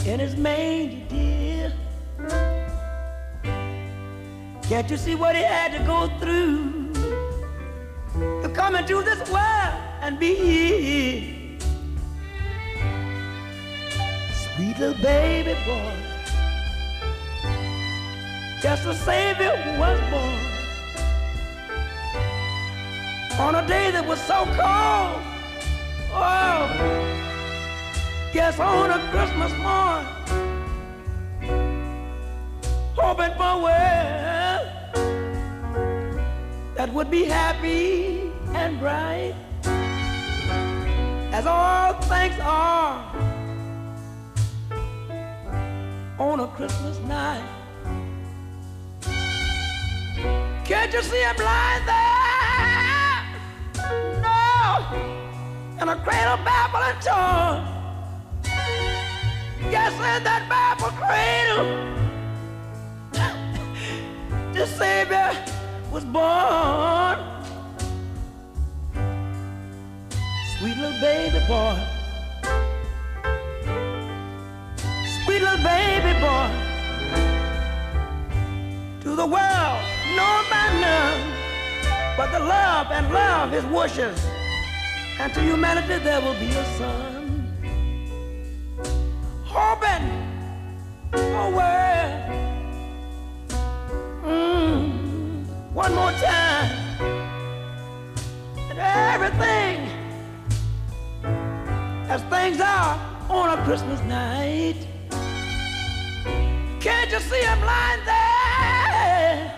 in his manger, dear. Can't you see what he had to go through to come into this world and be here? Sweet little baby boy, just a Savior was born on a day that was so cold. Oh, yes, on a Christmas morn, hoping for a world that would be happy and bright, as all things are on a Christmas night. Can't you see him lying there? No, in a cradle babbling torn. Yes, in that Bible cradle, the Savior was born. Sweet little baby boy, sweet little baby boy, to the world known by none, but the love and love his wishes, and to humanity there will be a son. Hoping for a word, one more time, and everything as things are on a Christmas night. Can't you see him lying there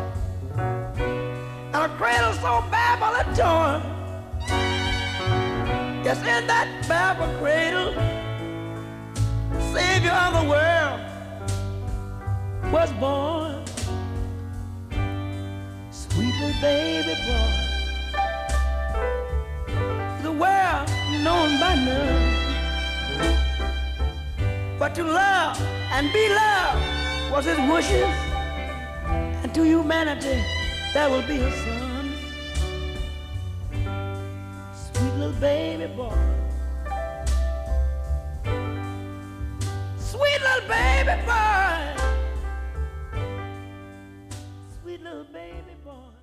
in a cradle so babbling torn? Yes, in that Bible cradle, Savior of the world was born. Sweet little baby boy, the world known by none, but to love and be loved was his wishes, and to humanity there will be a son. Sweet little baby boy, sweet little baby boy, sweet little baby boy.